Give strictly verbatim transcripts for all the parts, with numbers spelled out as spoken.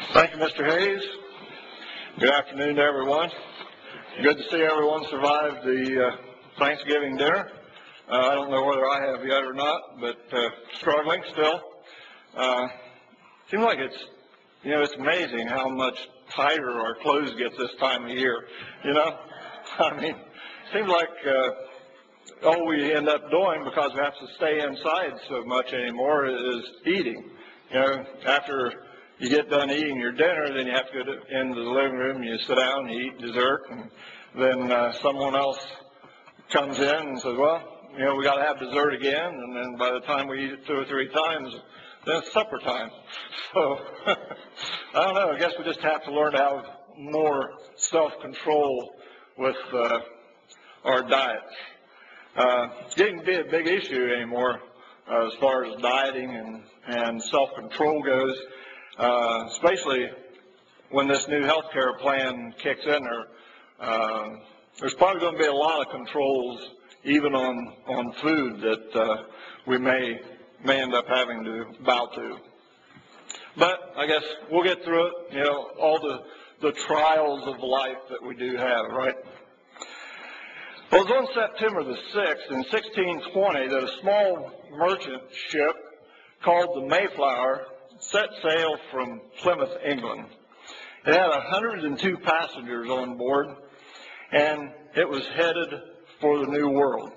Thank you, Mister Hayes. Good afternoon to everyone. Good to see everyone survive the uh, Thanksgiving dinner. Uh, I don't know whether I have yet or not, but uh, struggling still. Uh, seems like it's, you know, it's amazing how much tighter our clothes get this time of year. You know, I mean, seems like uh, all we end up doing, because we have to stay inside so much anymore, is eating. You know, after you get done eating your dinner, then you have to go to, into the living room, you sit down, you eat dessert, and then uh, someone else comes in and says, well, you know, we got to have dessert again, and then by the time we eat it two or three times, then it's supper time. So, I don't know, I guess we just have to learn to have more self-control with uh, our diets. Uh, it's getting to be a big issue anymore uh, as far as dieting and, and self-control goes. Uh, especially when this new health care plan kicks in there, uh, there's probably going to be a lot of controls even on, on food that uh, we may may end up having to bow to. But I guess we'll get through it, you know, all the, the trials of life that we do have, right? Well, it was on September the sixth in sixteen twenty that a small merchant ship called the Mayflower set sail from Plymouth, England. It had one hundred two passengers on board, and it was headed for the New World.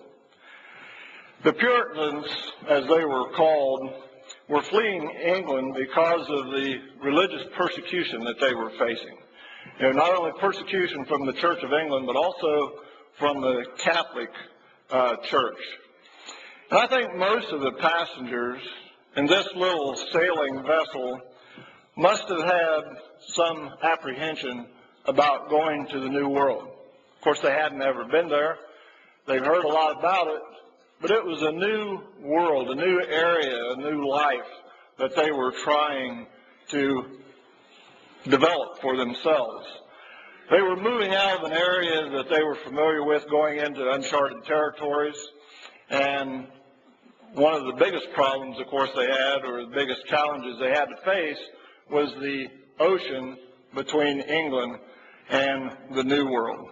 The Puritans, as they were called, were fleeing England because of the religious persecution that they were facing. You know, not only persecution from the Church of England, but also from the Catholic uh, Church. And I think most of the passengers in this little sailing vessel must have had some apprehension about going to the New World. Of course, they hadn't ever been there. They've heard a lot about it, but it was a new world, a new area, a new life that they were trying to develop for themselves. They were moving out of an area that they were familiar with, going into uncharted territories, and one of the biggest problems, of course, they had, or the biggest challenges they had to face, was the ocean between England and the New World.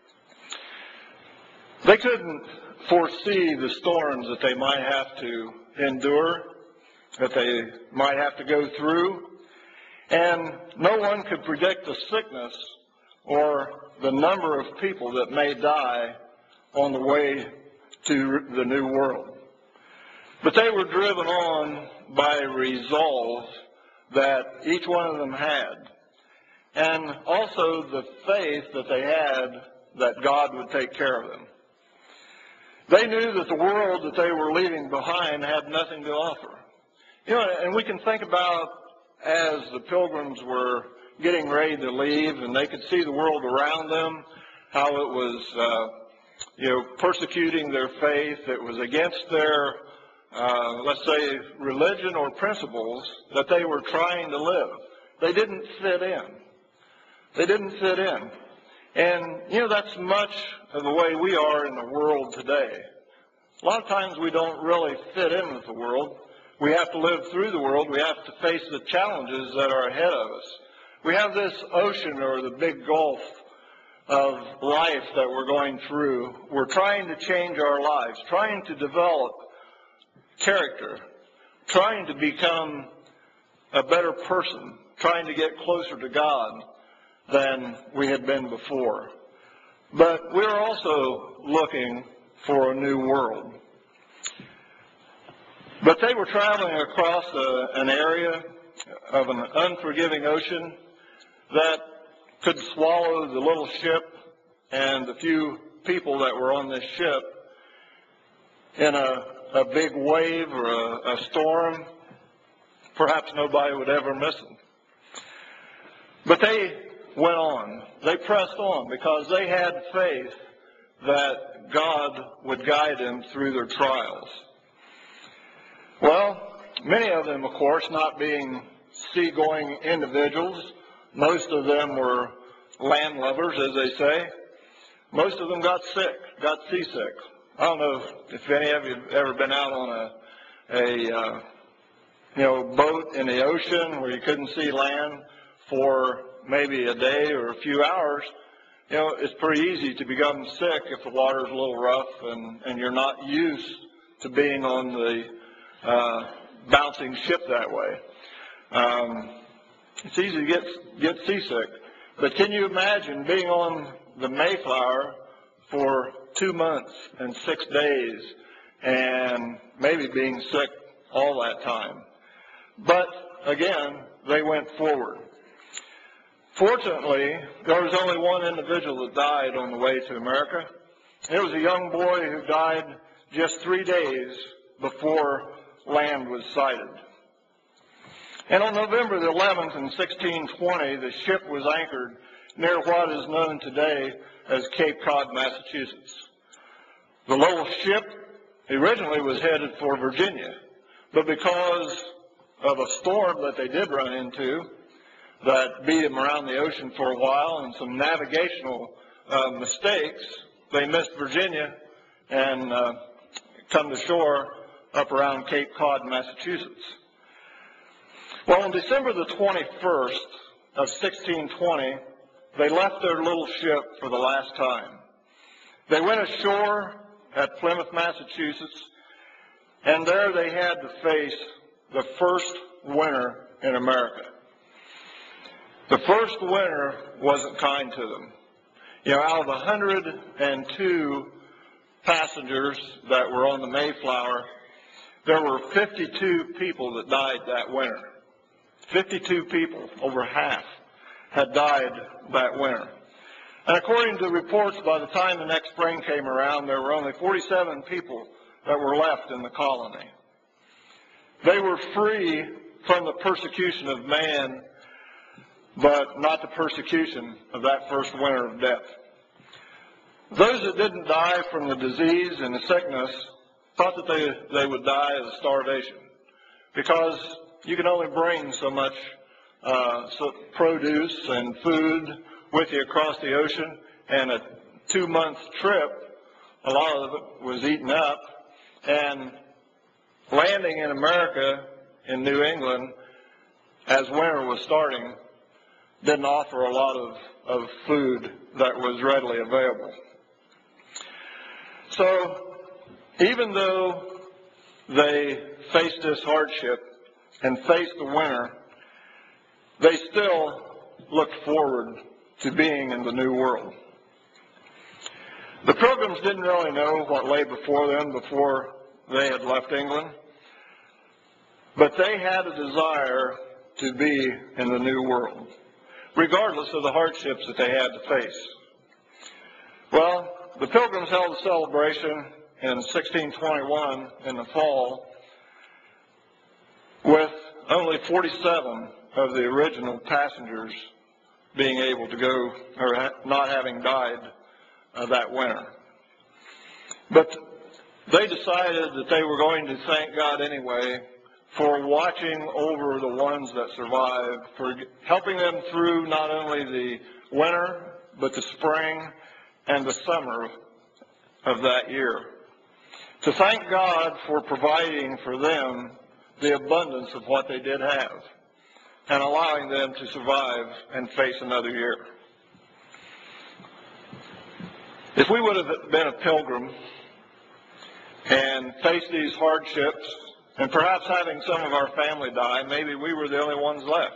They couldn't foresee the storms that they might have to endure, that they might have to go through, and no one could predict the sickness or the number of people that may die on the way to the New World. But they were driven on by a resolve that each one of them had, and also the faith that they had that God would take care of them. They knew that the world that they were leaving behind had nothing to offer. You know, and we can think about as the pilgrims were getting ready to leave, and they could see the world around them, how it was, uh, you know, persecuting their faith. It was against their Uh, let's say, religion or principles that they were trying to live. They didn't fit in. They didn't fit in. And, you know, that's much of the way we are in the world today. A lot of times we don't really fit in with the world. We have to live through the world. We have to face the challenges that are ahead of us. We have this ocean or the big gulf of life that we're going through. We're trying to change our lives, trying to develop character, trying to become a better person, trying to get closer to God than we had been before. But we're also looking for a new world. But they were traveling across a, an area of an unforgiving ocean that could swallow the little ship and the few people that were on this ship in a a big wave or a, a storm. Perhaps nobody would ever miss them. But they went on. They pressed on because they had faith that God would guide them through their trials. Well, many of them, of course, not being seagoing individuals, most of them were land lubbers, as they say. Most of them got sick, got seasick. I don't know if any of you have ever been out on a, a uh, you know, boat in the ocean where you couldn't see land for maybe a day or a few hours, you know, it's pretty easy to become sick if the water's a little rough and, and you're not used to being on the uh, bouncing ship that way. Um, it's easy to get, get seasick. But can you imagine being on the Mayflower for two months and six days and maybe being sick all that time? But again, they went forward. Fortunately, there was only one individual that died on the way to America. It was a young boy who died just three days before land was sighted. And on November the eleventh in sixteen twenty, the ship was anchored near what is known today as Cape Cod, Massachusetts. The little ship originally was headed for Virginia, but because of a storm that they did run into that beat them around the ocean for a while and some navigational uh, mistakes, they missed Virginia and uh, come to shore up around Cape Cod, Massachusetts. Well, on December the twenty-first of sixteen twenty, they left their little ship for the last time. They went ashore at Plymouth, Massachusetts, and there they had to face the first winter in America. The first winter wasn't kind to them. You know, out of one hundred two passengers that were on the Mayflower, there were fifty-two people that died that winter. fifty-two people, over half, had died that winter. And according to reports, by the time the next spring came around, there were only forty-seven people that were left in the colony. They were free from the persecution of man, but not the persecution of that first winter of death. Those that didn't die from the disease and the sickness thought that they, they would die of starvation, because you can only bring so much uh, so produce and food with you across the ocean, and a two-month trip, a lot of it was eaten up, and landing in America, in New England, as winter was starting, didn't offer a lot of, of food that was readily available. So, even though they faced this hardship and faced the winter, they still looked forward to being in the New World. The Pilgrims didn't really know what lay before them before they had left England, but they had a desire to be in the New World, regardless of the hardships that they had to face. Well, the Pilgrims held a celebration in sixteen twenty-one in the fall with only forty-seven of the original passengers being able to go, or ha- not having died uh, that winter. But they decided that they were going to thank God anyway for watching over the ones that survived, for helping them through not only the winter, but the spring and the summer of that year. To thank God for providing for them the abundance of what they did have, and allowing them to survive and face another year. If we would have been a pilgrim and faced these hardships, and perhaps having some of our family die, maybe we were the only ones left,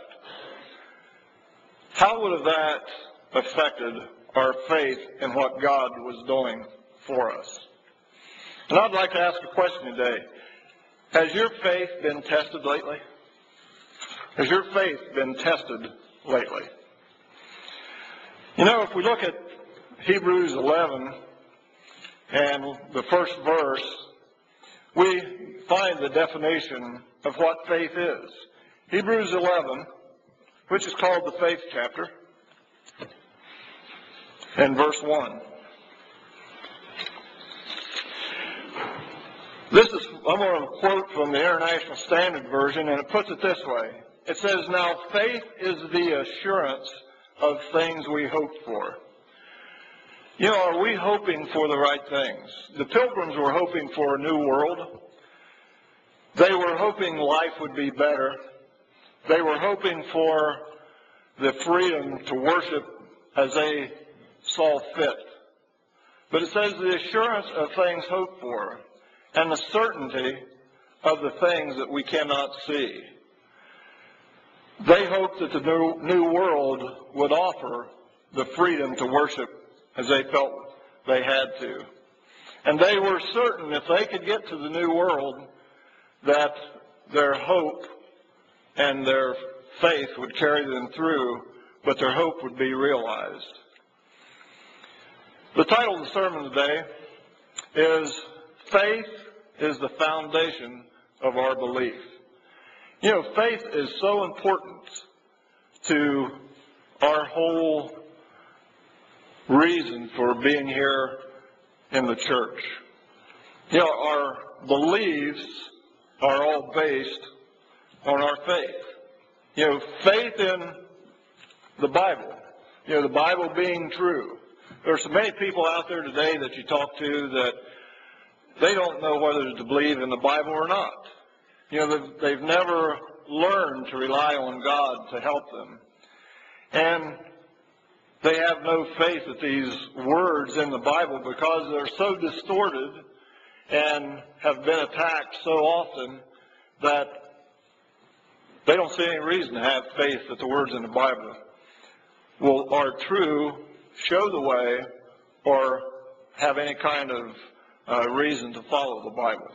how would have that affected our faith in what God was doing for us? And I'd like to ask a question today. Has your faith been tested lately? Has your faith been tested lately? You know, if we look at Hebrews eleven and the first verse, we find the definition of what faith is. Hebrews eleven, which is called the faith chapter, and verse one. This is, I'm going to quote from the International Standard Version, and it puts it this way. It says, "Now faith is the assurance of things we hope for." You know, are we hoping for the right things? The Pilgrims were hoping for a new world. They were hoping life would be better. They were hoping for the freedom to worship as they saw fit. But it says the assurance of things hoped for and the certainty of the things that we cannot see. They hoped that the new, new world would offer the freedom to worship as they felt they had to. And they were certain if they could get to the new world that their hope and their faith would carry them through, but their hope would be realized. The title of the sermon today is Faith is the Foundation of Our Belief. You know, faith is so important to our whole reason for being here in the church. You know, our beliefs are all based on our faith. You know, faith in the Bible. You know, the Bible being true. There are so many people out there today that you talk to that they don't know whether to believe in the Bible or not. You know, they've, they've never learned to rely on God to help them. And they have no faith that these words in the Bible, because they're so distorted and have been attacked so often, that they don't see any reason to have faith that the words in the Bible will are true, show the way, or have any kind of uh, reason to follow the Bible.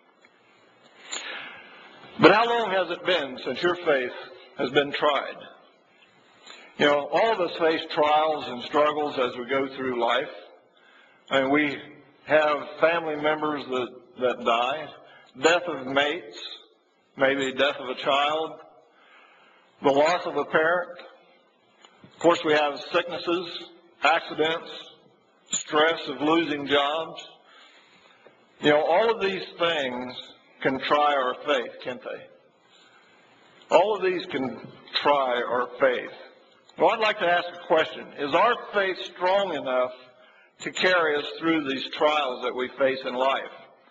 But how long has it been since your faith has been tried? You know, all of us face trials and struggles as we go through life. And we have family members that, that die, death of mates, maybe death of a child, the loss of a parent. Of course, we have sicknesses, accidents, stress of losing jobs. You know, all of these things can try our faith, can't they? All of these can try our faith. Well, I'd like to ask a question. Is our faith strong enough to carry us through these trials that we face in life?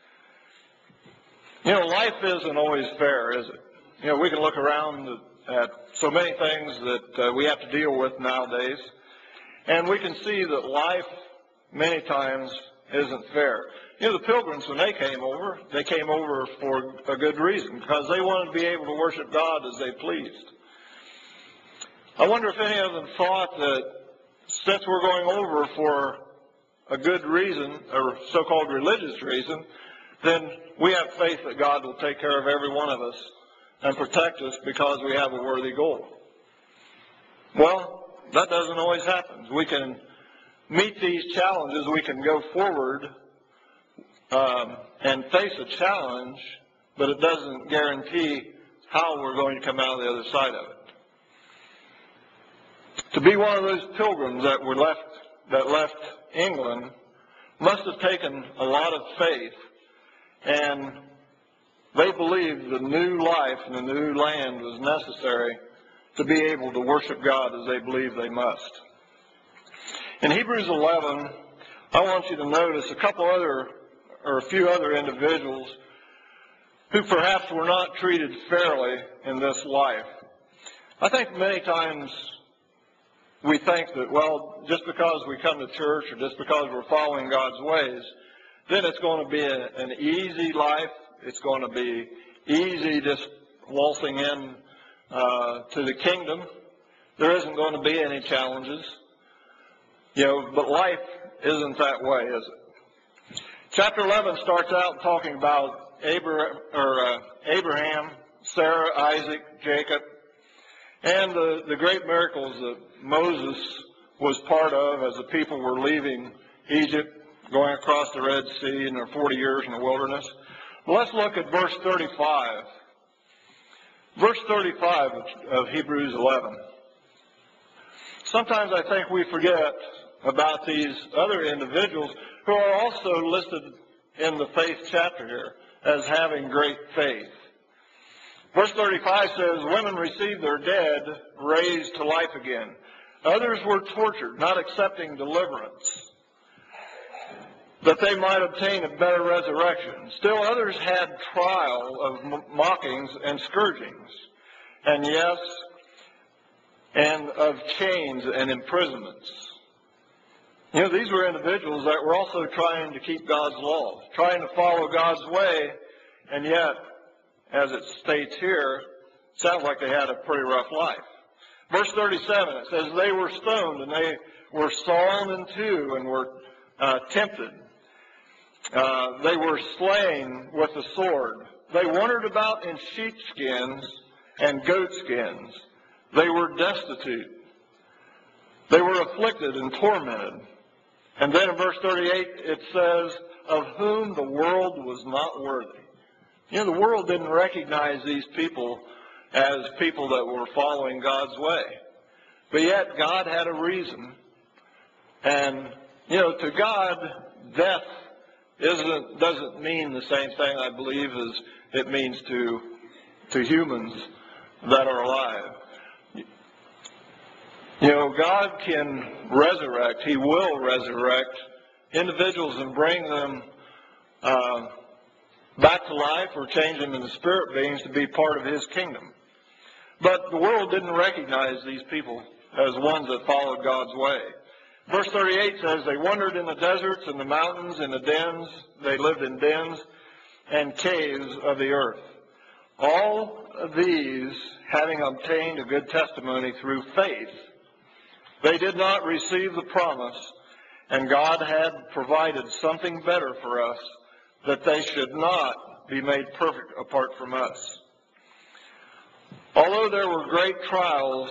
You know, life isn't always fair, is it? You know, we can look around at so many things that uh, we have to deal with nowadays, and we can see that life many times isn't fair. You know, the Pilgrims, when they came over, they came over for a good reason, because they wanted to be able to worship God as they pleased. I wonder if any of them thought that since we're going over for a good reason, or so-called religious reason, then we have faith that God will take care of every one of us and protect us because we have a worthy goal. Well, that doesn't always happen. We can meet these challenges, we can go forward um, and face a challenge, but it doesn't guarantee how we're going to come out of the other side of it. To be one of those pilgrims that were left, that left England must have taken a lot of faith, and they believed the new life and the new land was necessary to be able to worship God as they believed they must. In Hebrews eleven, I want you to notice a couple other, or a few other individuals who perhaps were not treated fairly in this life. I think many times we think that, well, just because we come to church or just because we're following God's ways, then it's going to be a, an easy life. It's going to be easy just waltzing in uh, to the kingdom. There isn't going to be any challenges. You know, but life isn't that way, is it? Chapter eleven starts out talking about Abraham, or, uh, Abraham, Sarah, Isaac, Jacob, and the, the great miracles that Moses was part of as the people were leaving Egypt, going across the Red Sea in their forty years in the wilderness. Well, let's look at verse thirty-five. Verse thirty-five of Hebrews eleven. Sometimes I think we forget about these other individuals who are also listed in the faith chapter here as having great faith. Verse thirty-five says, women received their dead raised to life again. Others were tortured, not accepting deliverance, that they might obtain a better resurrection. Still others had trial of mockings and scourgings. And yes, and of chains and imprisonments. You know, these were individuals that were also trying to keep God's laws, trying to follow God's way, and yet, as it states here, it sounds like they had a pretty rough life. Verse thirty-seven, it says, they were stoned and they were sawn in two and were uh, tempted. Uh, they were slain with the sword. They wandered about in sheepskins and goatskins. They were destitute. They were afflicted and tormented. And then in verse thirty-eight, it says, of whom the world was not worthy. You know, the world didn't recognize these people as people that were following God's way. But yet, God had a reason. And, you know, to God, death isn't, doesn't mean the same thing, I believe, as it means to, to humans that are alive. You know, God can resurrect, He will resurrect individuals and bring them uh, back to life or change them into spirit beings to be part of His kingdom. But the world didn't recognize these people as ones that followed God's way. Verse thirty-eight says, they wandered in the deserts and the mountains and the dens. They lived in dens and caves of the earth. All of these having obtained a good testimony through faith, they did not receive the promise, and God had provided something better for us, that they should not be made perfect apart from us. Although there were great trials,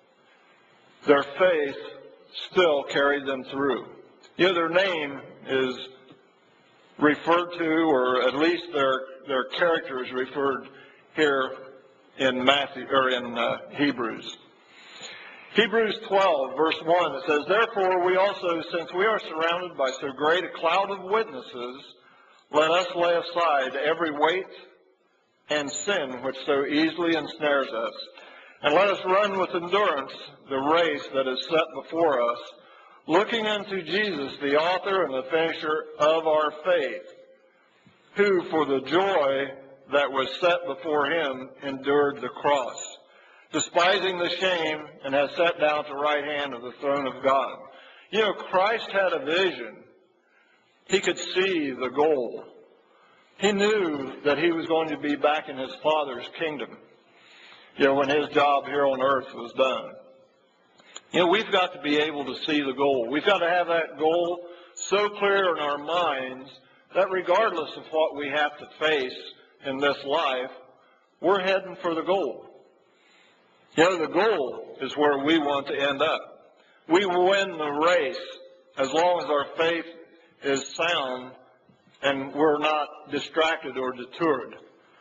their faith still carried them through. You know, their name is referred to, or at least their their character is referred here in Matthew or in uh, Hebrews. Hebrews twelve, verse one, it says, therefore we also, since we are surrounded by so great a cloud of witnesses, let us lay aside every weight and sin which so easily ensnares us, and let us run with endurance the race that is set before us, looking unto Jesus, the author and the finisher of our faith, who for the joy that was set before him endured the cross, despising the shame, and has sat down at the right hand of the throne of God. You know, Christ had a vision. He could see the goal. He knew that he was going to be back in his Father's kingdom, you know, when his job here on earth was done. You know, we've got to be able to see the goal. We've got to have that goal so clear in our minds that regardless of what we have to face in this life, we're heading for the goal. You know, the goal is where we want to end up. We win the race as long as our faith is sound and we're not distracted or deterred.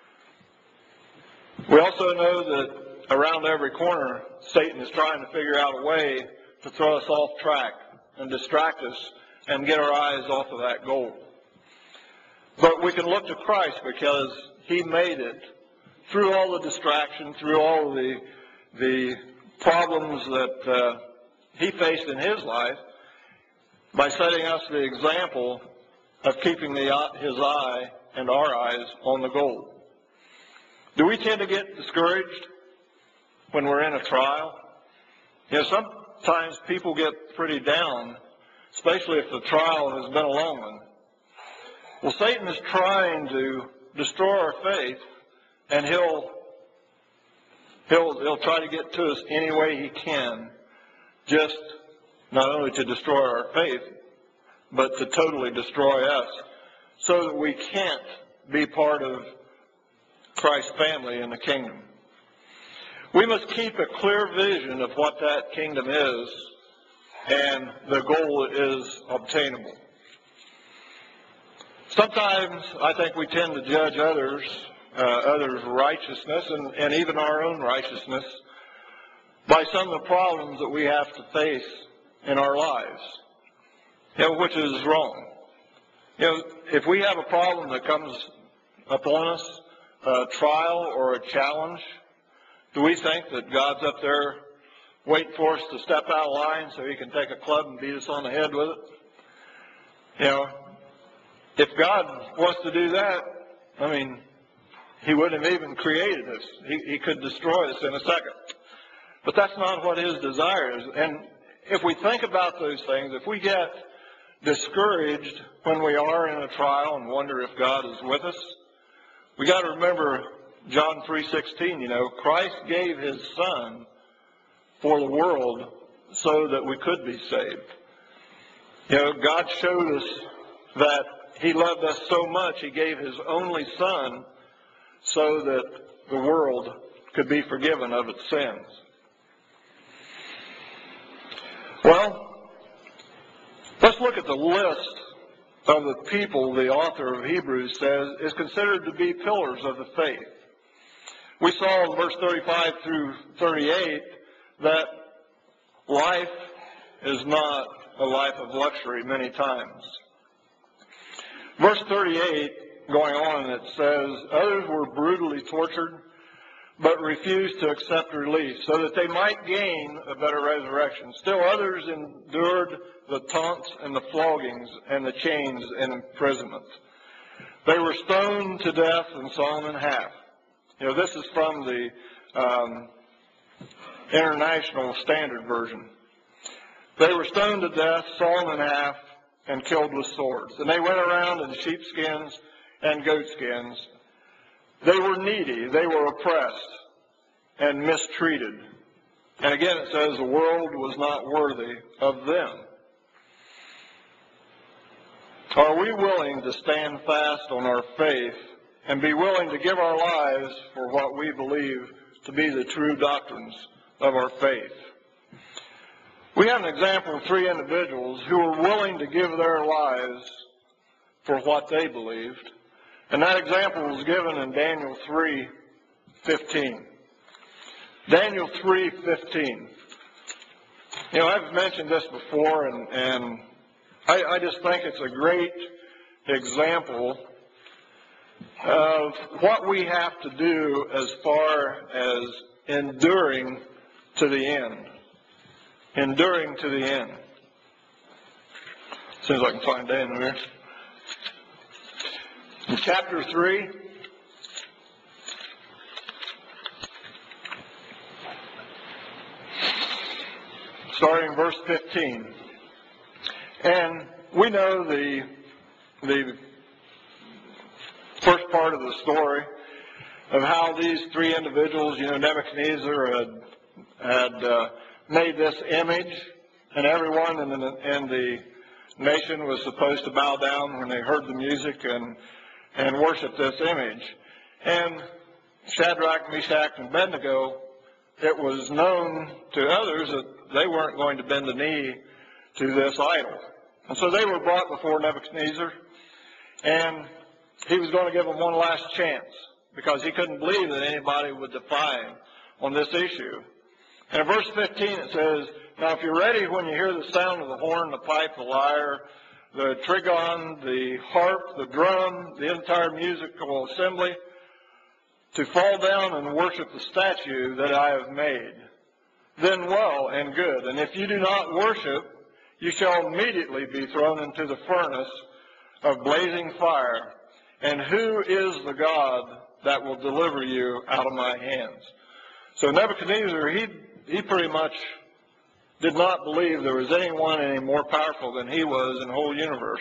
We also know that around every corner, Satan is trying to figure out a way to throw us off track and distract us and get our eyes off of that goal. But we can look to Christ because he made it through all the distraction, through all the the problems that uh, he faced in his life, by setting us the example of keeping the, his eye and our eyes on the goal. Do we tend to get discouraged when we're in a trial? You know, sometimes people get pretty down, especially if the trial has been a long one. Well, Satan is trying to destroy our faith, and he'll He'll, he'll try to get to us any way he can, just not only to destroy our faith, but to totally destroy us, so that we can't be part of Christ's family in the kingdom. We must keep a clear vision of what that kingdom is, and the goal is obtainable. Sometimes I think we tend to judge others Uh, others' righteousness and, and even our own righteousness by some of the problems that we have to face in our lives, you know, which is wrong. You know, if we have a problem that comes upon us, a trial or a challenge, do we think that God's up there waiting for us to step out of line so he can take a club and beat us on the head with it? You know, if God wants to do that, I mean, he wouldn't have even created us. He, he could destroy us in a second. But that's not what his desire is. And if we think about those things, if we get discouraged when we are in a trial and wonder if God is with us, we got to remember John three sixteen, you know, Christ gave his Son for the world so that we could be saved. You know, God showed us that he loved us so much, he gave his only Son so that the world could be forgiven of its sins. Well, let's look at the list of the people the author of Hebrews says is considered to be pillars of the faith. We saw in verse thirty-five through thirty-eight that life is not a life of luxury many times. Verse thirty-eight, going on, it says, others were brutally tortured, but refused to accept release, so that they might gain a better resurrection. Still others endured the taunts and the floggings and the chains and imprisonment. They were stoned to death and sawn in half. You know, this is from the um, International Standard Version. They were stoned to death, sawn in half, and killed with swords. And they went around in sheepskins and goatskins. They were needy, they were oppressed and mistreated. And again it says the world was not worthy of them. Are we willing to stand fast on our faith and be willing to give our lives for what we believe to be the true doctrines of our faith? We have an example of three individuals who were willing to give their lives for what they believed. And that example was given in Daniel three fifteen. Daniel three fifteen. You know, I've mentioned this before, and, and I, I just think it's a great example of what we have to do as far as enduring to the end. Enduring to the end. As soon as I can find Daniel here. In chapter three, starting verse fifteen. And we know the the first part of the story of how these three individuals, you know, Nebuchadnezzar had had uh, made this image, and everyone in the, in the nation was supposed to bow down when they heard the music and and worship this image. And Shadrach, Meshach, and Abednego, it was known to others that they weren't going to bend the knee to this idol. And so they were brought before Nebuchadnezzar, and he was going to give them one last chance because he couldn't believe that anybody would defy him on this issue. And in verse fifteen it says, now if you're ready when you hear the sound of the horn, the pipe, the lyre, the trigon, the harp, the drum, the entire musical assembly, to fall down and worship the statue that I have made, then well and good. And if you do not worship, you shall immediately be thrown into the furnace of blazing fire. And who is the God that will deliver you out of my hands? So Nebuchadnezzar, he, he pretty much did not believe there was anyone any more powerful than he was in the whole universe.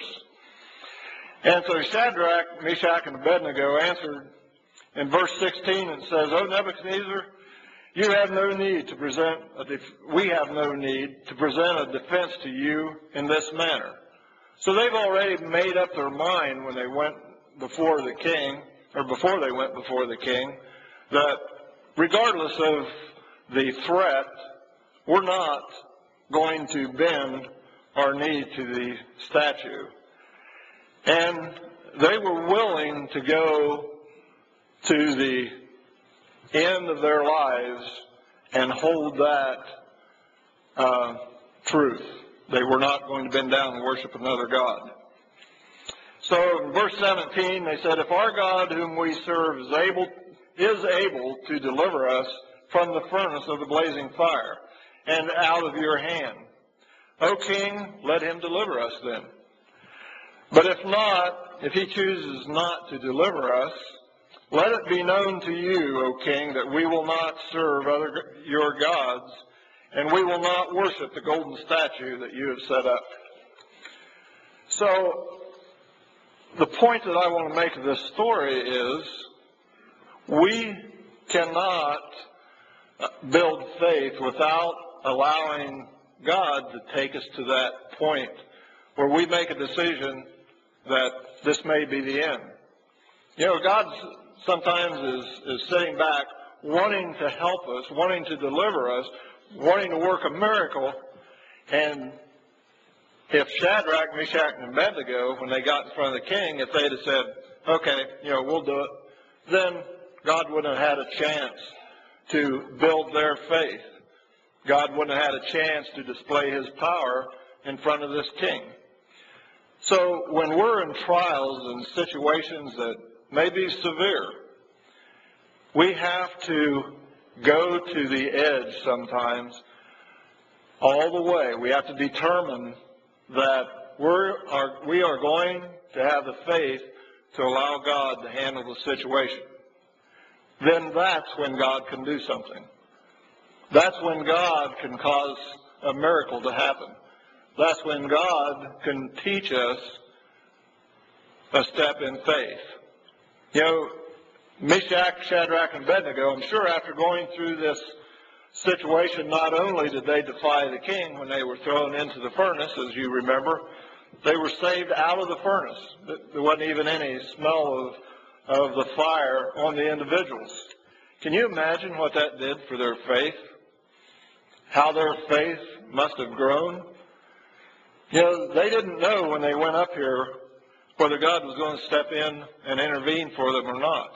And so Shadrach, Meshach, and Abednego answered in verse sixteen, and says, O Nebuchadnezzar, you have no need to present a def- we have no need to present a defense to you in this manner. So they've already made up their mind when they went before the king, or before they went before the king, that regardless of the threat, we're not going to bend our knee to the statue. And they were willing to go to the end of their lives and hold that uh, truth. They were not going to bend down and worship another god. So in verse seventeen, they said, if our God whom we serve is able, is able to deliver us from the furnace of the blazing fire and out of your hand, O king, let him deliver us then. But if not, if he chooses not to deliver us, Let it be known to you, O king, that we will not serve other your gods, and we will not worship the golden statue that you have set up. So, the point that I want to make of this story is, we cannot build faith without allowing God to take us to that point where we make a decision that this may be the end. You know, God sometimes is, is sitting back wanting to help us, wanting to deliver us, wanting to work a miracle. And if Shadrach, Meshach, and Abednego, when they got in front of the king, if they'd have said, okay, you know, we'll do it, then God wouldn't have had a chance to build their faith. God wouldn't have had a chance to display his power in front of this king. So when we're in trials and situations that may be severe, we have to go to the edge sometimes all the way. We have to determine that we're, are, we are going to have the faith to allow God to handle the situation. Then that's when God can do something. That's when God can cause a miracle to happen. That's when God can teach us a step in faith. You know, Meshach, Shadrach, and Abednego, I'm sure after going through this situation, not only did they defy the king when they were thrown into the furnace, as you remember, they were saved out of the furnace. There wasn't even any smell of, of the fire on the individuals. Can you imagine what that did for their faith? How their faith must have grown? You know, they didn't know when they went up here whether God was going to step in and intervene for them or not.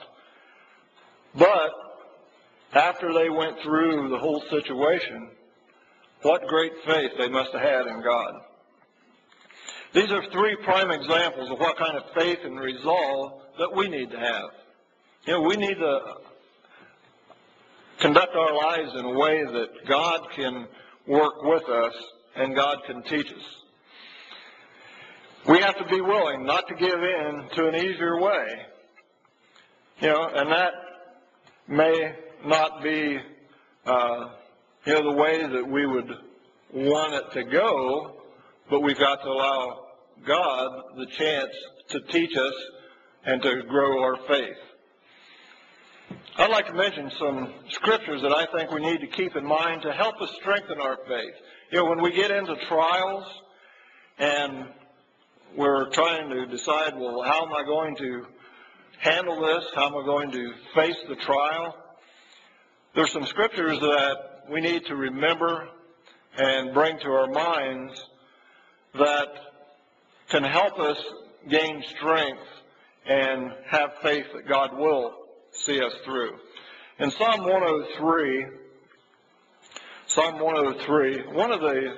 But after they went through the whole situation, what great faith they must have had in God. These are three prime examples of what kind of faith and resolve that we need to have. You know, we need to conduct our lives in a way that God can work with us and God can teach us. We have to be willing not to give in to an easier way. You know, and that may not be, uh, you know, the way that we would want it to go, but we've got to allow God the chance to teach us and to grow our faith. I'd like to mention some scriptures that I think we need to keep in mind to help us strengthen our faith. You know, when we get into trials and we're trying to decide, well, how am I going to handle this? How am I going to face the trial? There's some scriptures that we need to remember and bring to our minds that can help us gain strength and have faith that God will see us through. In Psalm one oh three, Psalm one oh three, one of the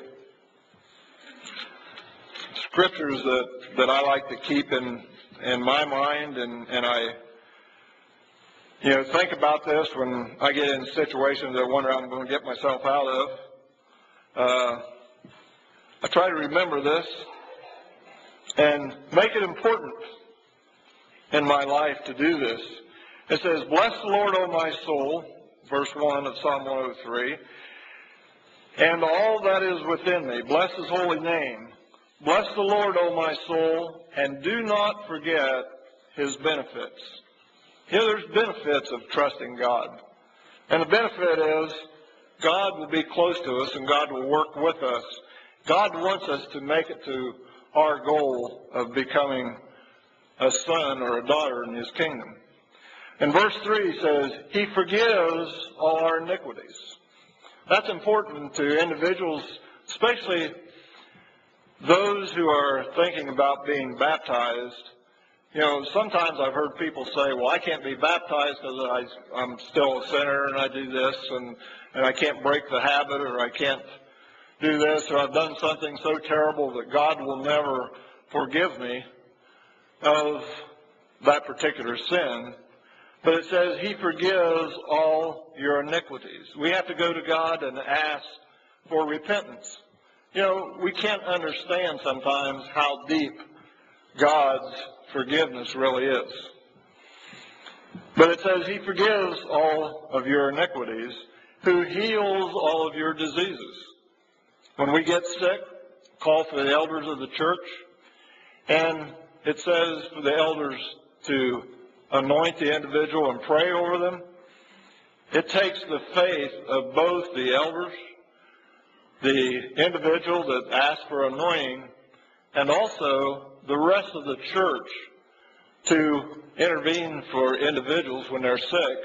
scriptures that, that I like to keep in, in my mind, and, and I you know, think about this when I get in situations that I wonder how I'm going to get myself out of. Uh, I try to remember this and make it important in my life to do this. It says, "Bless the Lord, O my soul," verse one of Psalm one oh three, "and all that is within me. Bless his holy name. Bless the Lord, O my soul, and do not forget his benefits." You know, there's benefits of trusting God. And the benefit is God will be close to us and God will work with us. God wants us to make it to our goal of becoming a son or a daughter in his kingdom. And verse three says, he forgives all our iniquities. That's important to individuals, especially those who are thinking about being baptized. You know, sometimes I've heard people say, well, I can't be baptized because I'm still a sinner and I do this and, and I can't break the habit, or I can't do this, or I've done something so terrible that God will never forgive me of that particular sin. But it says he forgives all your iniquities. We have to go to God and ask for repentance. You know, we can't understand sometimes how deep God's forgiveness really is. But it says he forgives all of your iniquities, who heals all of your diseases. When we get sick, call for the elders of the church, and it says for the elders to anoint the individual and pray over them. It takes the faith of both the elders, the individual that asks for anointing, and also the rest of the church to intervene for individuals when they're sick,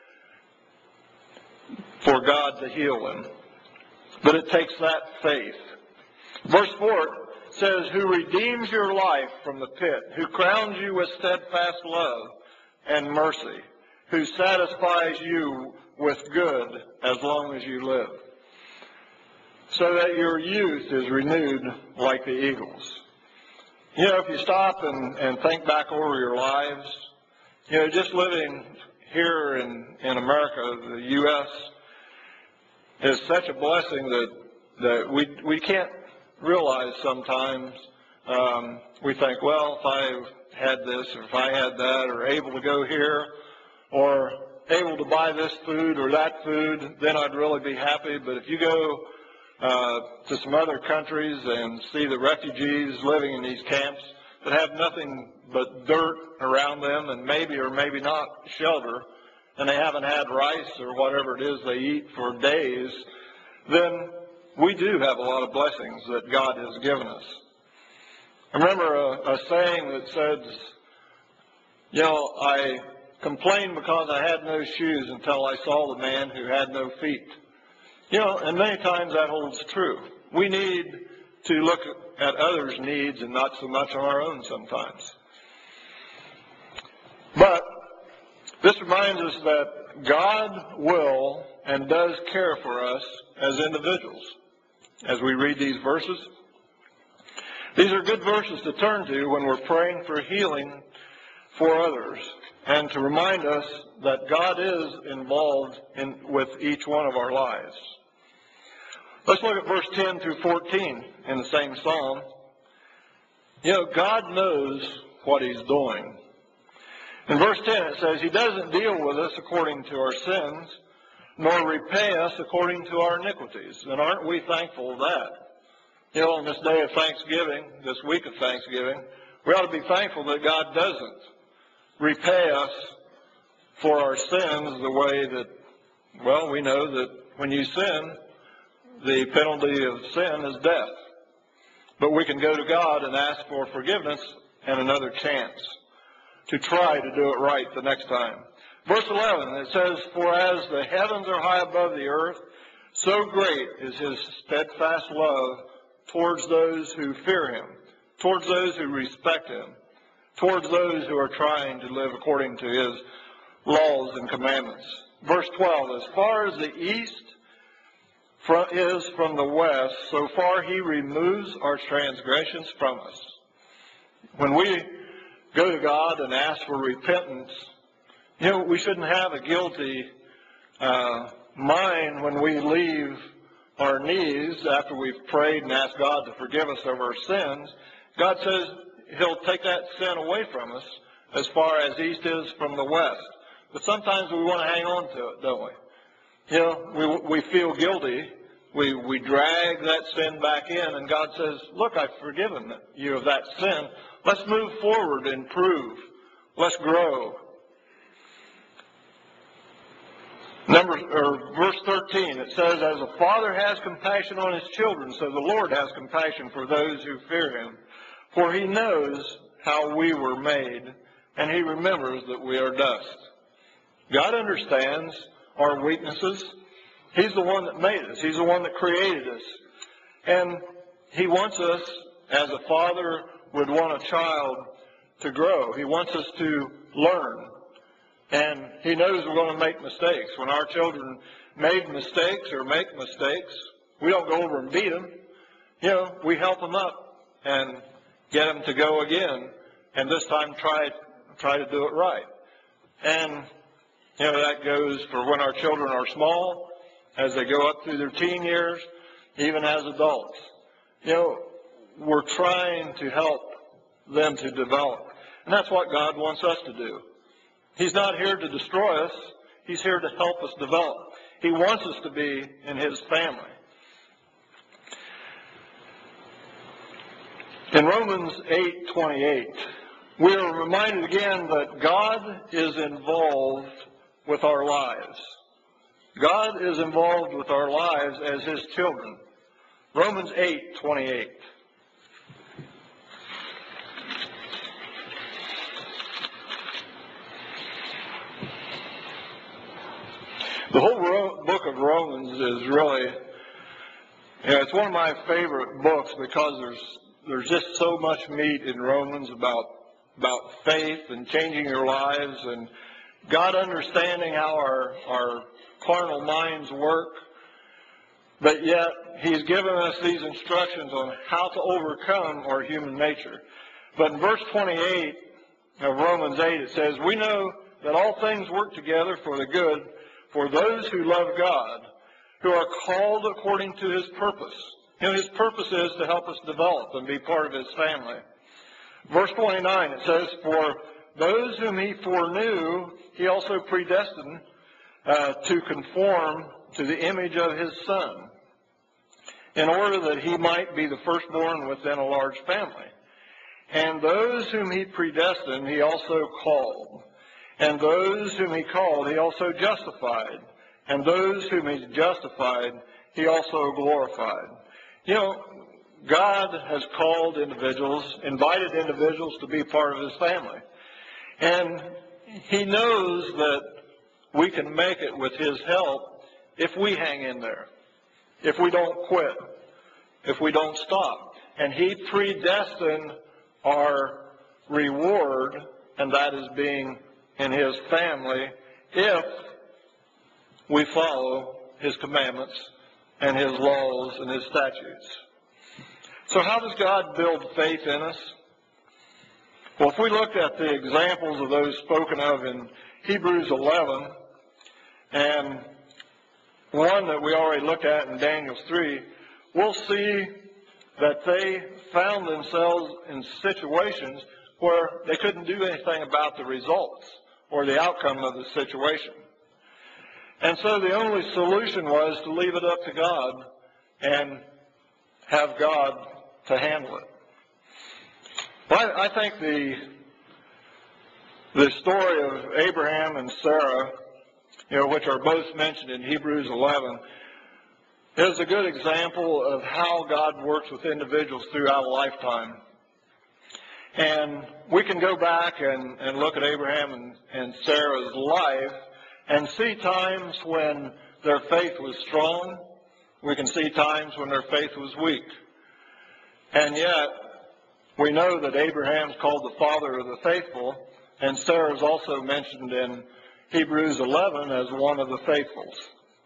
for God to heal them. But it takes that faith. Verse four says, who redeems your life from the pit, who crowns you with steadfast love and mercy, who satisfies you with good as long as you live, so that your youth is renewed like the eagles. You know, if you stop and, and think back over your lives, you know, just living here in, in America, the U S, is such a blessing that, that we, we can't realize sometimes. Um, we think, well, if I had this, or if I had that, or able to go here, or able to buy this food or that food, then I'd really be happy. But if you go uh, to some other countries and see the refugees living in these camps that have nothing but dirt around them and maybe or maybe not shelter, and they haven't had rice or whatever it is they eat for days, then we do have a lot of blessings that God has given us. I remember a, a saying that says, you know, I complained because I had no shoes until I saw the man who had no feet. You know, and many times that holds true. We need to look at others' needs and not so much on our own sometimes. But this reminds us that God will and does care for us as individuals. As we read these verses, these are good verses to turn to when we're praying for healing for others, and to remind us that God is involved in with each one of our lives. Let's look at verse ten through fourteen in the same psalm. You know, God knows what he's doing. In verse ten it says, he doesn't deal with us according to our sins, nor repay us according to our iniquities. And aren't we thankful of that? You know, on this day of Thanksgiving, this week of Thanksgiving, we ought to be thankful that God doesn't repay us for our sins the way that, well, we know that when you sin, the penalty of sin is death. But we can go to God and ask for forgiveness and another chance to try to do it right the next time. Verse eleven, it says, for as the heavens are high above the earth, so great is his steadfast love towards those who fear him, towards those who respect him, towards those who are trying to live according to his laws and commandments. Verse twelve, as far as the east from, is from the west, so far he removes our transgressions from us. When we go to God and ask for repentance, you know, we shouldn't have a guilty uh, mind when we leave our knees after we've prayed and asked God to forgive us of our sins. God says he'll take that sin away from us as far as east is from the west. But sometimes we want to hang on to it, don't we? You know, we, we feel guilty. We, we drag that sin back in, and God says, look, I've forgiven you of that sin. Let's move forward and improve. Let's grow. Number, or verse thirteen, it says, as a father has compassion on his children, so the Lord has compassion for those who fear him. For he knows how we were made, and he remembers that we are dust. God understands our weaknesses. He's the one that made us. He's the one that created us. And he wants us, as a father would want a child to grow. He wants us to learn. And he knows we're going to make mistakes. When our children made mistakes or make mistakes, we don't go over and beat them. You know, we help them up and get them to go again, and this time try try to do it right. And, you know, that goes for when our children are small, as they go up through their teen years, even as adults. You know, we're trying to help them to develop. And that's what God wants us to do. He's not here to destroy us. He's here to help us develop. He wants us to be in His family. In Romans eight twenty-eight, we are reminded again that God is involved with our lives. God is involved with our lives as His children. Romans eight twenty-eight. The whole Ro- book of Romans is really, you know, it's one of my favorite books because there's there's just so much meat in Romans about about faith and changing your lives and God understanding how our our carnal minds work. But yet He's given us these instructions on how to overcome our human nature. But in verse twenty-eight of Romans eight it says, "We know that all things work together for the good for those who love God, who are called according to His purpose." You know, His purpose is to help us develop and be part of His family. Verse twenty-nine, it says, "For those whom He foreknew, He also predestined uh, to conform to the image of His Son, in order that He might be the firstborn within a large family. And those whom He predestined, He also called. And those whom He called, He also justified. And those whom He justified, He also glorified." You know, God has called individuals, invited individuals to be part of His family. And He knows that we can make it with His help if we hang in there, if we don't quit, if we don't stop. And He predestined our reward, and that is being in His family, if we follow His commandments and His laws and His statutes. So how does God build faith in us? Well, if we look at the examples of those spoken of in Hebrews eleven, and one that we already looked at in Daniel three, we'll see that they found themselves in situations where they couldn't do anything about the results or the outcome of the situation. And so the only solution was to leave it up to God and have God to handle it. Well, I, I think the the story of Abraham and Sarah, you know, which are both mentioned in Hebrews eleven, is a good example of how God works with individuals throughout a lifetime. And we can go back and, and look at Abraham and, and Sarah's life and see times when their faith was strong. We can see times when their faith was weak. And yet, we know that Abraham's called the father of the faithful, and Sarah is also mentioned in Hebrews eleven as one of the faithfuls.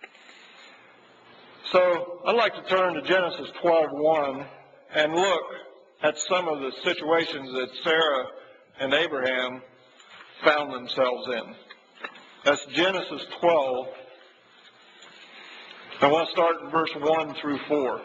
So I'd like to turn to Genesis twelve one and look at some of the situations that Sarah and Abraham found themselves in. That's Genesis twelve. I want to start in verse one through four.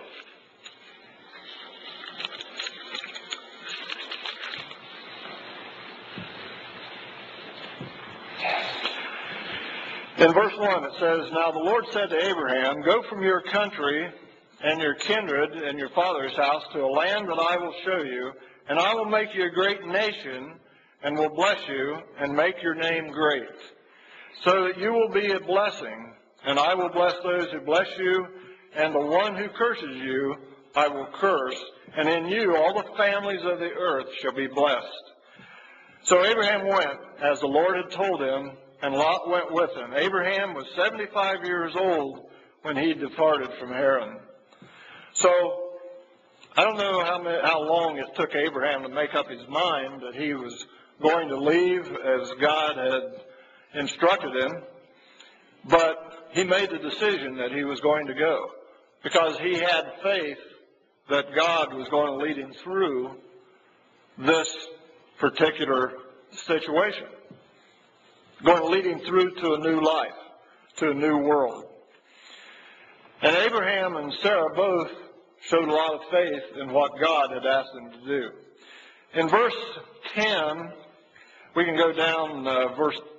In verse one it says, "Now the Lord said to Abraham, Go from your country and your kindred and your father's house to a land that I will show you, and I will make you a great nation, and will bless you, and make your name great, so that you will be a blessing. And I will bless those who bless you, and the one who curses you I will curse, and in you all the families of the earth shall be blessed." So Abraham went, as the Lord had told him, and Lot went with him. Abraham was seventy-five years old when he departed from Haran. So, I don't know how, many, how long it took Abraham to make up his mind that he was going to leave as God had instructed him, but he made the decision that he was going to go because he had faith that God was going to lead him through this particular situation, going to lead him through to a new life, to a new world. And Abraham and Sarah both showed a lot of faith in what God had asked them to do. In verse ten, we can go down uh, verse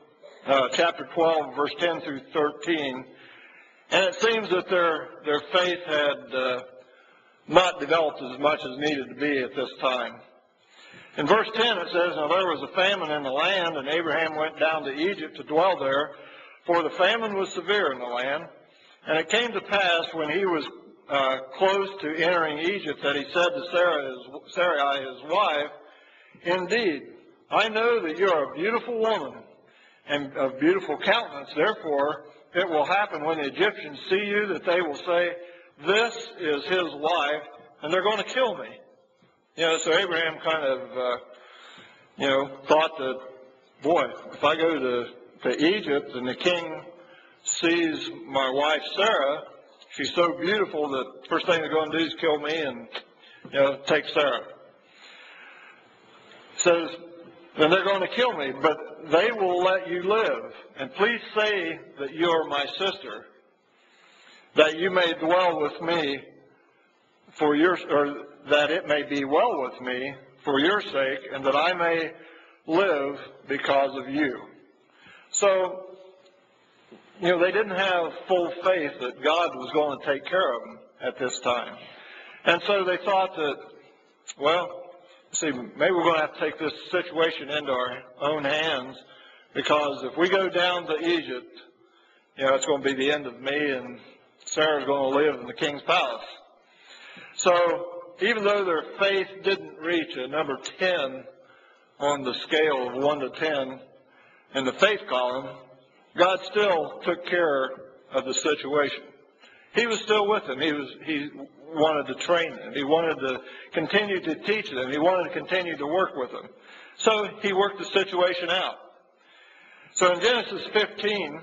uh, chapter twelve, verse ten through thirteen. And it seems that their, their faith had uh, not developed as much as needed to be at this time. In verse ten it says, "Now there was a famine in the land, and Abraham went down to Egypt to dwell there, for the famine was severe in the land. And it came to pass when he was uh, close to entering Egypt that he said to Sarah, his, Sarai, his wife, 'Indeed, I know that you are a beautiful woman and of beautiful countenance. Therefore, it will happen when the Egyptians see you that they will say, "This is his wife," and they're going to kill me.'" You know, so Abraham kind of, uh, you know, thought that, boy, if I go to, to Egypt and the king sees my wife Sarah, she's so beautiful that the first thing they're going to do is kill me and, you know, take Sarah. It says, then they're going to kill me, but they will let you live. And please say that you are my sister, that you may dwell with me for your, or that it may be well with me for your sake, and that I may live because of you. So, you know, they didn't have full faith that God was going to take care of them at this time. And so they thought that, well, see, maybe we're going to have to take this situation into our own hands, because if we go down to Egypt, you know, it's going to be the end of me, and Sarah's going to live in the king's palace. So even though their faith didn't reach a number ten on the scale of one to ten in the faith column, God still took care of the situation. He was still with them. He was, he wanted to train them. He wanted to continue to teach them. He wanted to continue to work with them. So he worked the situation out. So in Genesis fifteen,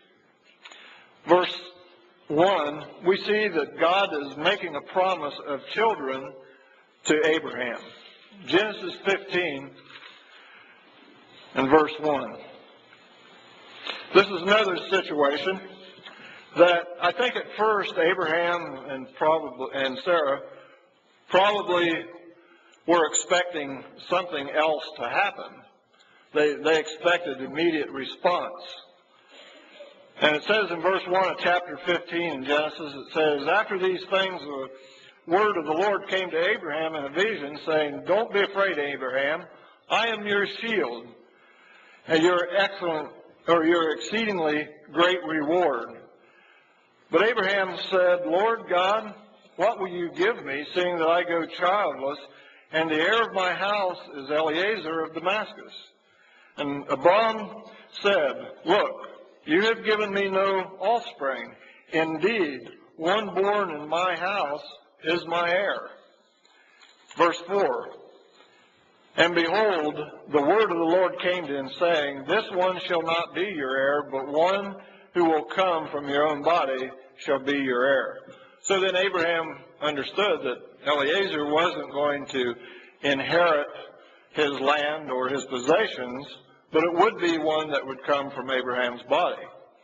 verse one, we see that God is making a promise of children to Abraham. Genesis fifteen and verse one. This is another situation that I think at first Abraham and probably and Sarah probably were expecting something else to happen. They, they expected immediate response. And it says in verse one of chapter fifteen in Genesis, it says, "After these things, the word of the Lord came to Abraham in a vision, saying, 'Don't be afraid, Abraham. I am your shield, and your excellent, or your exceedingly great reward.' But Abraham said, 'Lord God, what will you give me, seeing that I go childless, and the heir of my house is Eliezer of Damascus?' And Abram said, 'Look, you have given me no offspring. Indeed, one born in my house is my heir.'" Verse four, "And behold, the word of the Lord came to him, saying, 'This one shall not be your heir, but one who will come from your own body shall be your heir.'" So then Abraham understood that Eliezer wasn't going to inherit his land or his possessions, but it would be one that would come from Abraham's body.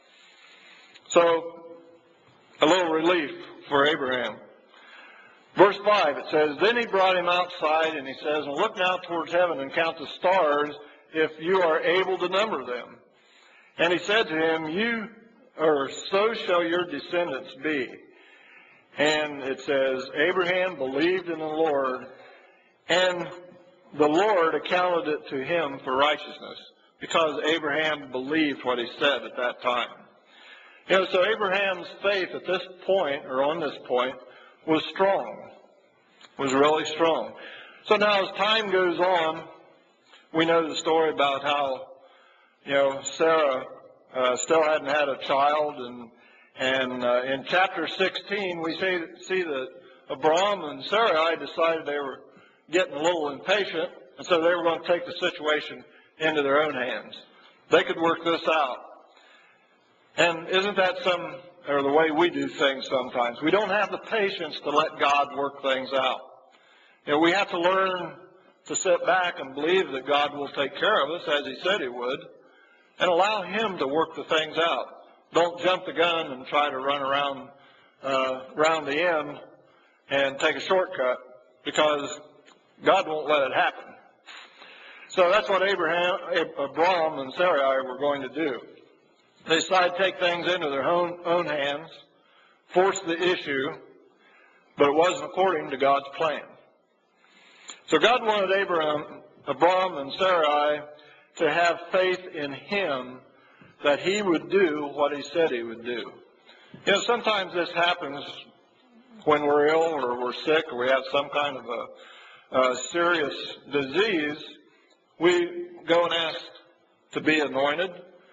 So, a little relief for Abraham. Verse five, it says, "Then he brought him outside, and he says, 'And look now towards heaven and count the stars, if you are able to number them.' And he said to him, 'You, or so shall your descendants be.' And it says, Abraham believed in the Lord, and the Lord accounted it to him for righteousness," because Abraham believed what he said at that time. You know, so Abraham's faith at this point, or on this point, was strong, was really strong. So now as time goes on, we know the story about how, you know, Sarah uh, still hadn't had a child, and and uh, in chapter sixteen we see, see that Abram and Sarai decided they were getting a little impatient, and so they were going to take the situation into their own hands. They could work this out. And isn't that some, or the way we do things sometimes? We don't have the patience to let God work things out. You know, we have to learn to sit back and believe that God will take care of us, as he said he would, and allow him to work the things out. Don't jump the gun and try to run around, uh, around the end and take a shortcut, because God won't let it happen. So that's what Abraham, Abram and Sarai were going to do. They decided to take things into their own, own hands, force the issue, but it wasn't according to God's plan. So God wanted Abraham, Abram and Sarai to have faith in him that he would do what he said he would do. You know, sometimes this happens when we're ill or we're sick or we have some kind of a, a serious disease. We go and ask to be anointed,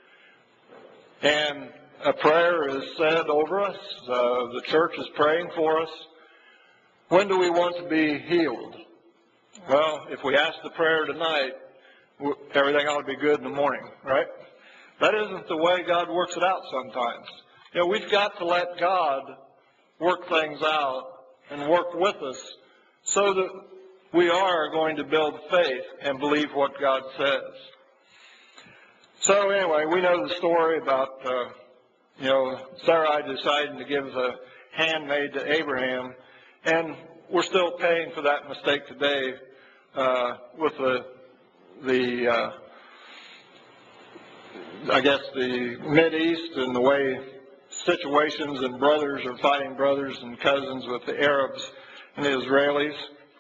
and a prayer is said over us. Uh, the church is praying for us. When do we want to be healed? Well, if we ask the prayer tonight, everything ought to be good in the morning, right? That isn't the way God works it out sometimes. You know, we've got to let God work things out and work with us so that we are going to build faith and believe what God says. So anyway, we know the story about, uh, you know, Sarai deciding to give the handmaid to Abraham, and we're still paying for that mistake today uh, with the, the uh, I guess, the Mideast and the way situations and brothers are fighting brothers and cousins with the Arabs and the Israelis.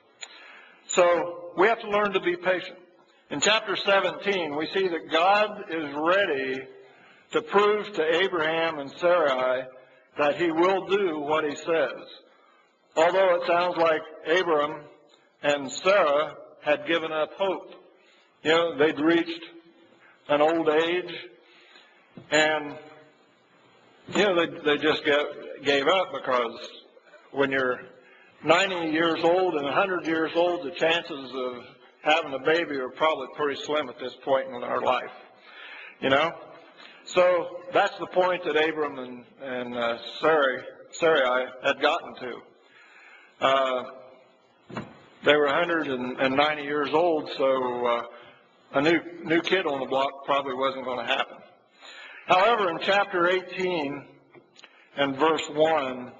So we have to learn to be patient. In chapter seventeen, we see that God is ready to prove to Abraham and Sarai that he will do what he says. Although it sounds like Abram and Sarah had given up hope. You know, they'd reached an old age, and, you know, they, they just get, gave up, because when you're ninety years old and one hundred years old, the chances of having a baby are probably pretty slim at this point in our life, you know. So that's the point that Abram and, and uh, Sarai, Sarai had gotten to. Uh, they were one hundred ninety years old, so uh, a new new kid on the block probably wasn't going to happen. However, in chapter eighteen and verse one,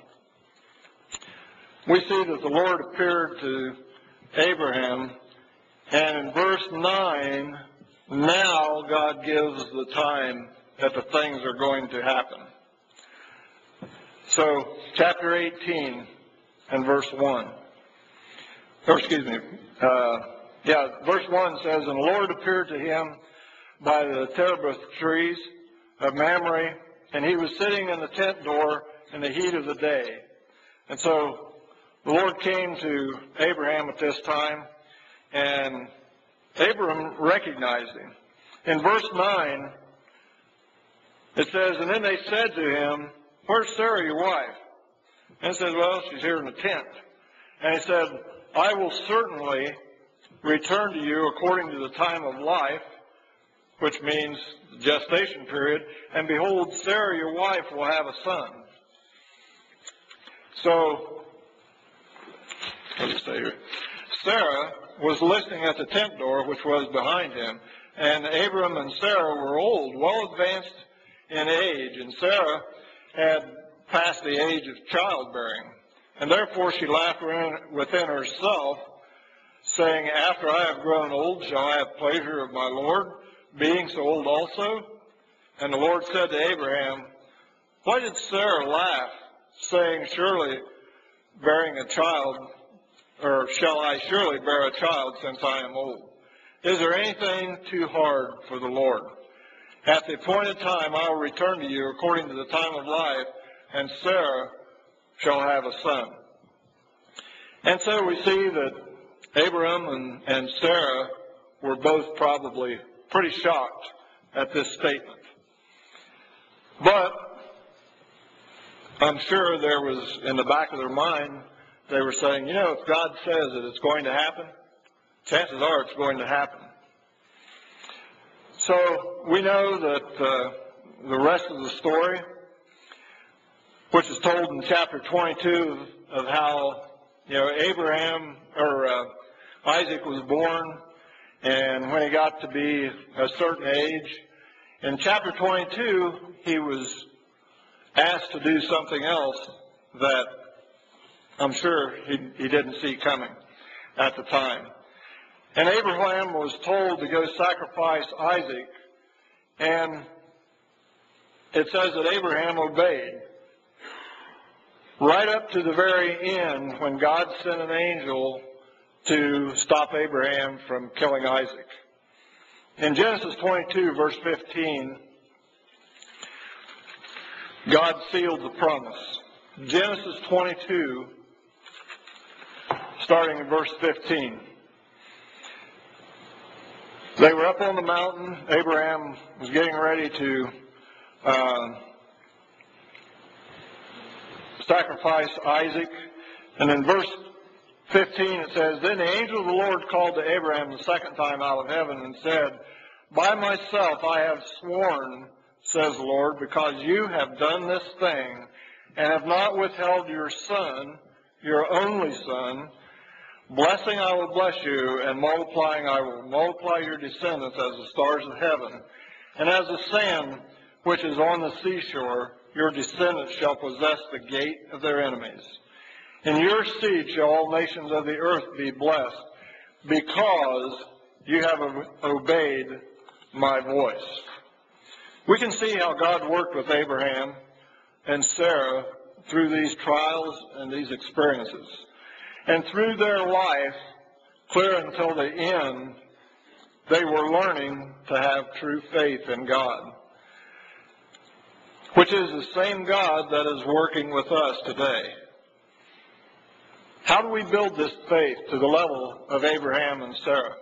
we see that the Lord appeared to Abraham, and in verse nine, now God gives the time that the things are going to happen. So, chapter eighteen and verse one. Or excuse me, uh, yeah, verse one says, and the Lord appeared to him by the terebinth trees of Mamre, and he was sitting in the tent door in the heat of the day. And so the Lord came to Abraham at this time, and Abraham recognized him. In verse nine, it says, and then they said to him, where's Sarah, your wife? And he said, well, she's here in the tent. And he said, I will certainly return to you according to the time of life, which means the gestation period, and behold, Sarah, your wife, will have a son. So, let's stay here. Sarah was listening at the tent door, which was behind him, and Abram and Sarah were old, well advanced in age, and Sarah had passed the age of childbearing. And therefore she laughed within herself, saying, after I have grown old, shall I have pleasure of my Lord, being so old also? And the Lord said to Abraham, why did Sarah laugh, saying, surely bearing a child, or shall I surely bear a child since I am old? Is there anything too hard for the Lord? At the appointed time I will return to you according to the time of life, and Sarah shall have a son. And so we see that Abraham and, and Sarah were both probably pretty shocked at this statement. But I'm sure there was, in the back of their mind, they were saying, you know, if God says that it's going to happen, chances are it's going to happen. So we know that uh, the rest of the story, which is told in chapter twenty-two of how, you know, Abraham, or uh, Isaac was born, and when he got to be a certain age, in chapter twenty-two, he was asked to do something else that I'm sure he, he didn't see coming at the time. And Abraham was told to go sacrifice Isaac, and it says that Abraham obeyed. Right up to the very end when God sent an angel to stop Abraham from killing Isaac. In Genesis twenty-two, verse fifteen, God sealed the promise. Genesis twenty-two, starting in verse fifteen. They were up on the mountain. Abraham was getting ready to uh, sacrifice Isaac. And in verse fifteen it says, Then the angel of the Lord called to Abraham the second time out of heaven and said, By myself I have sworn, says the Lord, because you have done this thing and have not withheld your son, your only son. Blessing I will bless you, and multiplying I will multiply your descendants as the stars of heaven, and as the sand which is on the seashore. Your descendants shall possess the gate of their enemies. In your seed shall all nations of the earth be blessed, because you have obeyed my voice. We can see how God worked with Abraham and Sarah through these trials and these experiences. And through their life, clear until the end, they were learning to have true faith in God, which is the same God that is working with us today. How do we build this faith to the level of Abraham and Sarah?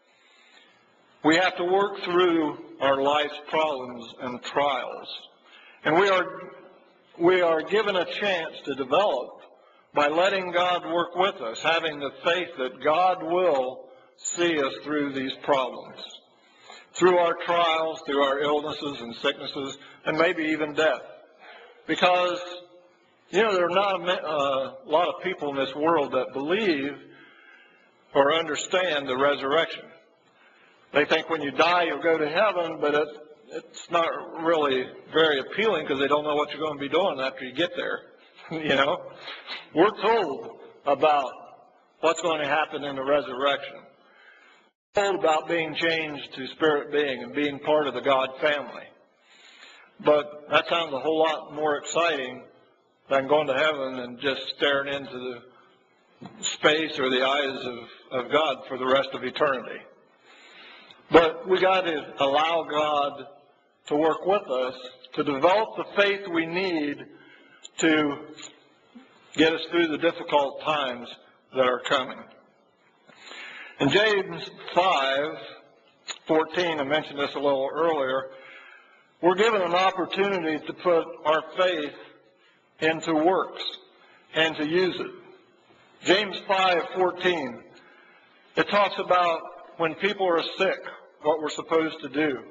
We have to work through our life's problems and trials. And we are, we are given a chance to develop by letting God work with us, having the faith that God will see us through these problems, through our trials, through our illnesses and sicknesses, and maybe even death. Because, you know, there are not a, uh, a lot of people in this world that believe or understand the resurrection. They think when you die you'll go to heaven, but it, it's not really very appealing because they don't know what you're going to be doing after you get there. You know, we're told about what's going to happen in the resurrection. We're told about being changed to spirit being and being part of the God family. But that sounds a whole lot more exciting than going to heaven and just staring into the space or the eyes of, of God for the rest of eternity. But we got to allow God to work with us to develop the faith we need to get us through the difficult times that are coming. In James five fourteen, I mentioned this a little earlier, we're given an opportunity to put our faith into works and to use it. James five fourteen, it talks about when people are sick, what we're supposed to do.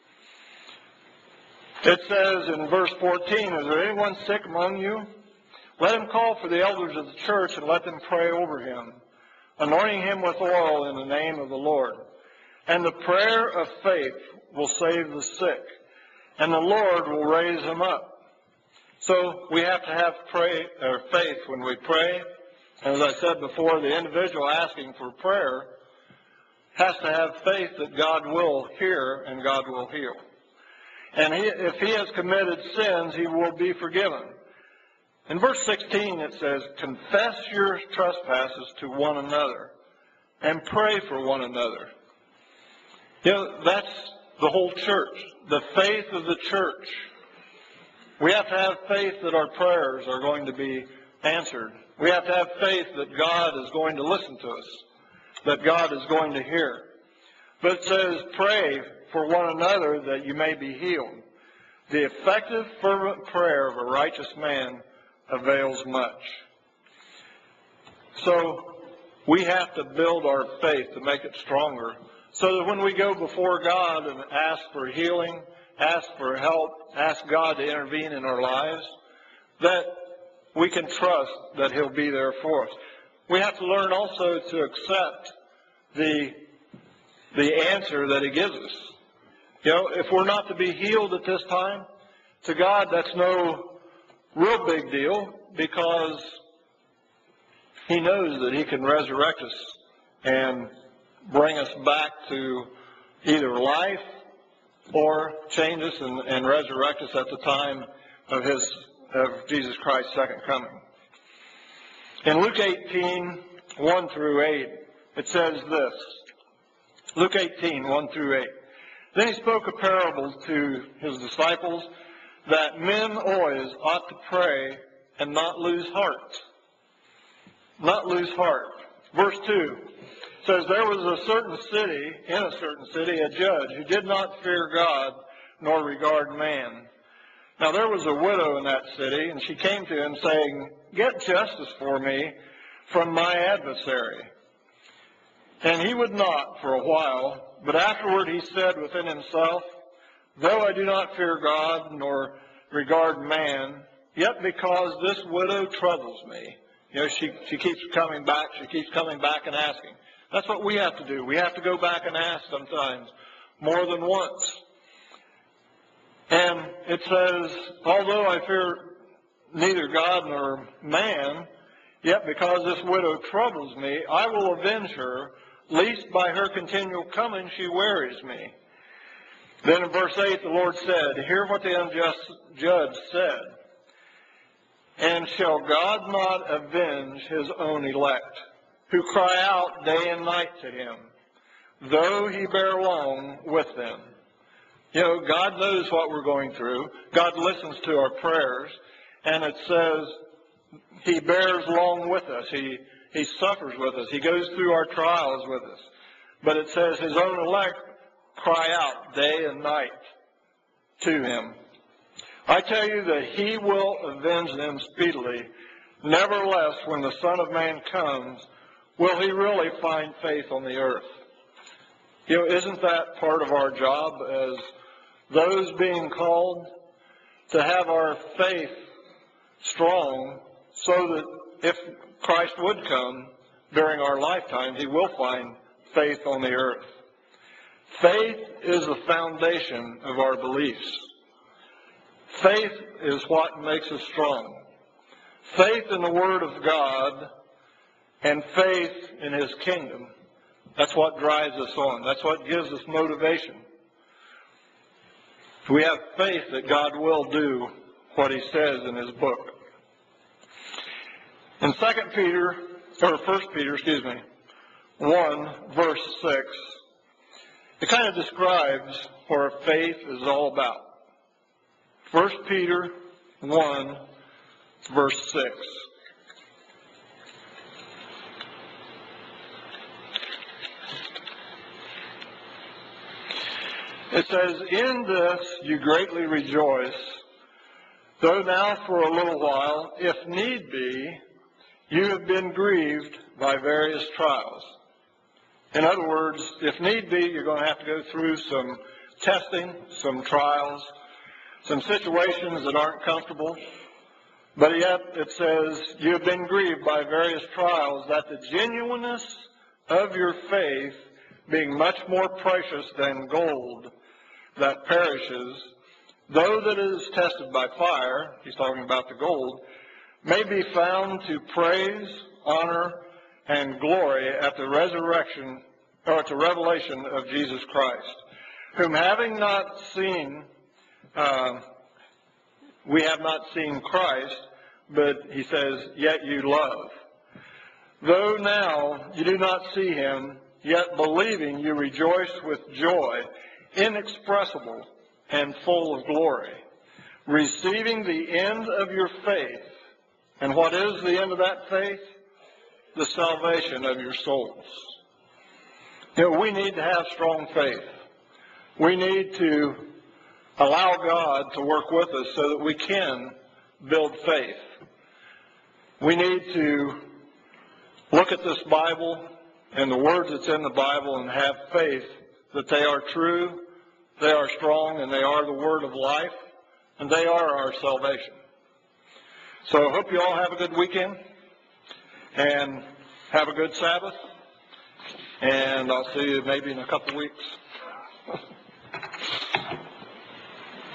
It says in verse fourteen, Is there anyone sick among you? Let him call for the elders of the church and let them pray over him, anointing him with oil in the name of the Lord. And the prayer of faith will save the sick, and the Lord will raise him up. So we have to have pray, or faith when we pray. And as I said before, the individual asking for prayer has to have faith that God will hear and God will heal. And he, if he has committed sins, he will be forgiven. In verse sixteen it says, Confess your trespasses to one another and pray for one another. You know, that's the whole church, the faith of the church. We have to have faith that our prayers are going to be answered. We have to have faith that God is going to listen to us, that God is going to hear. But it says, pray for one another that you may be healed. The effective, fervent prayer of a righteous man avails much. So we have to build our faith to make it stronger, so that when we go before God and ask for healing, ask for help, ask God to intervene in our lives, that we can trust that He'll be there for us. We have to learn also to accept the, the answer that He gives us. You know, if we're not to be healed at this time, to God that's no real big deal, because He knows that He can resurrect us and bring us back to either life or change us and, and resurrect us at the time of his of Jesus Christ's second coming. In Luke eighteen, one through eight, it says this. Luke eighteen, one through eight. Then he spoke a parable to his disciples that men always ought to pray and not lose heart. Not lose heart. Verse two says, there was a certain city, in a certain city, a judge who did not fear God nor regard man. Now there was a widow in that city, and she came to him saying, get justice for me from my adversary. And he would not for a while, but afterward he said within himself, though I do not fear God nor regard man, yet because this widow troubles me. You know, she, she keeps coming back, she keeps coming back and asking. That's what we have to do. We have to go back and ask sometimes, more than once. And it says, although I fear neither God nor man, yet because this widow troubles me, I will avenge her, lest by her continual coming she wearies me. Then in verse eight the Lord said, hear what the unjust judge said. And shall God not avenge his own elect, who cry out day and night to him, though he bear long with them? You know, God knows what we're going through. God listens to our prayers. And it says he bears long with us. He, he suffers with us. He goes through our trials with us. But it says his own elect cry out day and night to him. I tell you that he will avenge them speedily. Nevertheless, when the Son of Man comes, will he really find faith on the earth? You know, isn't that part of our job as those being called to have our faith strong so that if Christ would come during our lifetime, he will find faith on the earth? Faith is the foundation of our beliefs. Faith is what makes us strong. Faith in the Word of God and faith in his kingdom. That's what drives us on. That's what gives us motivation. We have faith that God will do what he says in his book. In Second Peter, or First Peter, excuse me, one, verse six, it kind of describes what our faith is all about. First Peter one, verse six. It says, in this you greatly rejoice, though now for a little while, if need be, you have been grieved by various trials. In other words, if need be, you're going to have to go through some testing, some trials, some situations that aren't comfortable. But yet it says, you have been grieved by various trials, that the genuineness of your faith, being much more precious than gold that perishes, though that it is tested by fire, he's talking about the gold, may be found to praise, honor, and glory at the resurrection, or at the revelation of Jesus Christ, whom having not seen, uh, we have not seen Christ, but he says, yet you love. Though now you do not see him, yet believing you rejoice with joy inexpressible and full of glory, receiving the end of your faith. And what is the end of that faith? The salvation of your souls. You know, we need to have strong faith. We need to allow God to work with us so that we can build faith. We need to look at this Bible and the words that's in the Bible and have faith that they are true, they are strong, and they are the word of life, and they are our salvation. So I hope you all have a good weekend and have a good Sabbath, and I'll see you maybe in a couple weeks.